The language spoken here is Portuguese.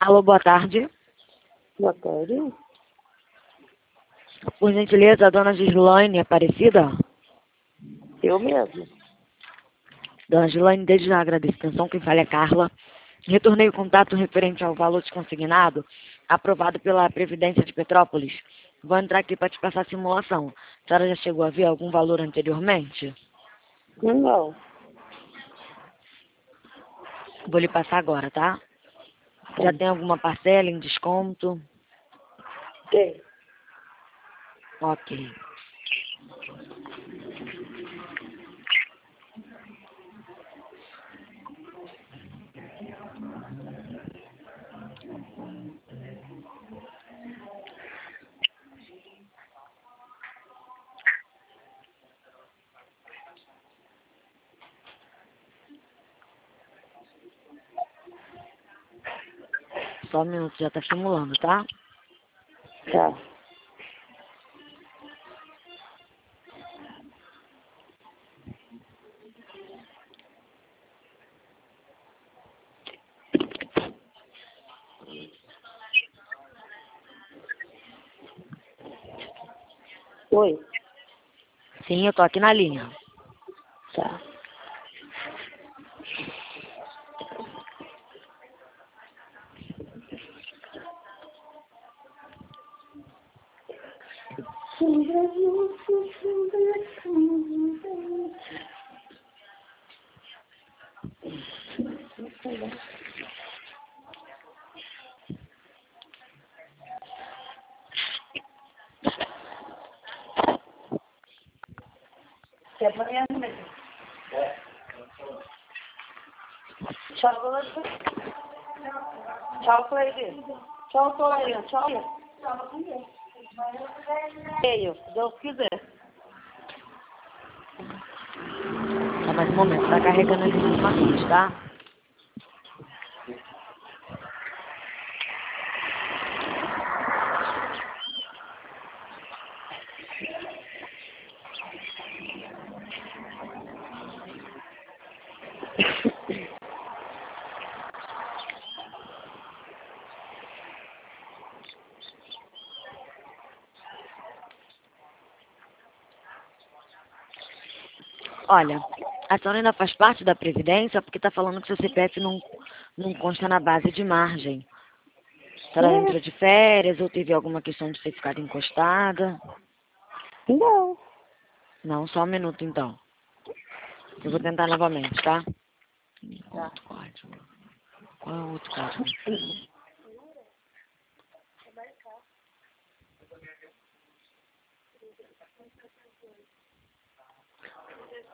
Alô, boa tarde. Boa tarde. Por gentileza, a dona Gislaine Aparecida? Eu mesmo. Dona Gislaine, desde já agradeço a atenção. Quem fala é Carla. Retornei o contato referente ao valor desconsignado aprovado pela Previdência de Petrópolis. Vou entrar aqui para te passar a simulação. A senhora já chegou a ver algum valor anteriormente? Não. Vou lhe passar agora, tá? Já tem alguma parcela em desconto? Tem. Ok. Só um minuto, já tá simulando, tá? Tá. Oi. Sim, eu tô aqui na linha. Tá. Até amanhã mesmo. Tchau, Cleide. Tchau, Cleide. Tchau, Cleide. Tchau. Veio, se Deus quiser. Só mais um momento, tá carregando as informações, tá? Olha, a senhora ainda faz parte da Previdência porque tá falando que seu CPF não consta na base de margem. A senhora entrou de férias ou teve alguma questão de ter ficado encostada? Não. Não, só um minuto então. Eu vou tentar novamente, tá? Tá. Outro código. Qual é o outro código?